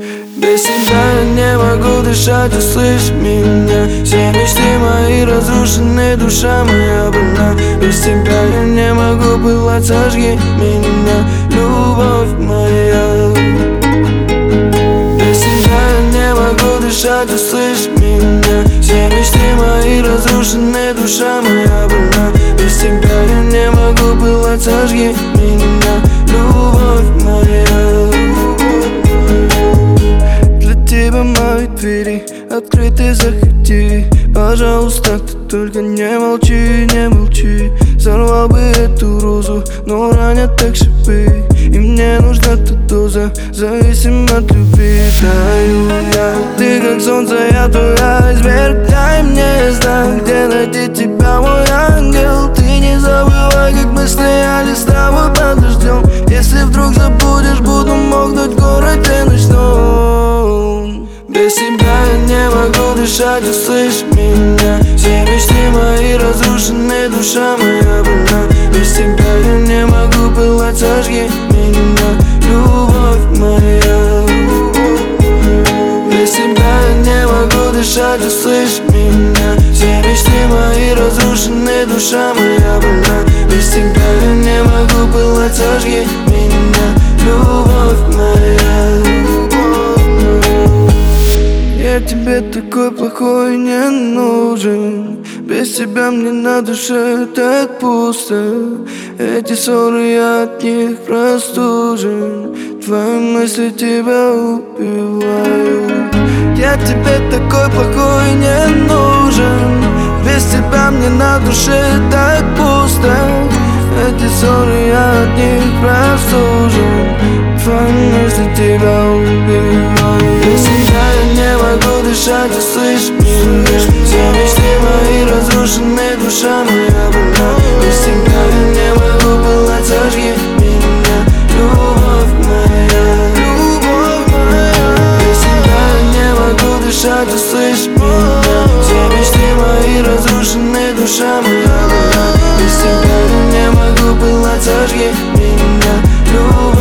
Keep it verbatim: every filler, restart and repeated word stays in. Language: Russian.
Без тебя я не могу дышать, услышь меня. Все мечты мои разрушены, душа моя больна. Без тебя я не могу пылать, сожги меня, любовь моя. Без тебя я не могу дышать, услышь меня. Все мечты мои разрушены, душа моя больна. Без тебя я не могу пылать, сожги меня, любовь моя. Мои двери открыты, заходи. Пожалуйста, ты только не молчи, не молчи. Сорвал бы эту розу, но ранят так шипы. И мне нужна та доза, зависим от любви. Таю я, ты как солнце, я твой айсберг. Дай мне знак, где найти тебя, мой ангел. Ты не забывай, как мы стояли с тобой под дождем. Если вдруг забудешь, буду мокнуть в городе ночном. Без тебя я не могу дышать, услышь меня. Все мечты мои разрушены, душа моя больна. Без тебя я не могу пылать, сожги меня, любовь моя. Без тебя я не могу дышать, услышь меня. Все мечты мои разрушены, душа моя больна. Без тебя я не могу пылать, сожги меня, любовь моя. Я тебе такой плохой не нужен. Без тебя мне на душе так пусто. Эти ссоры, я от них простужен. Твои мысли тебя убивают. Я тебе такой плохой не нужен. Без тебя мне на душе так пусто. Эти ссоры, я от них простужен. Твои мысли тебя убивают. Без тебя я не могу дышать, услышь меня. Все мечты мои разрушены, душа моя больна. Без тебя я не могу пылать, сожги меня, любовь моя, любовь моя. Без тебя я не могу дышать, услышь меня. Все мечты мои разрушены, душа моя больна. Без тебя я не могу пылать, сожги меня, любовь.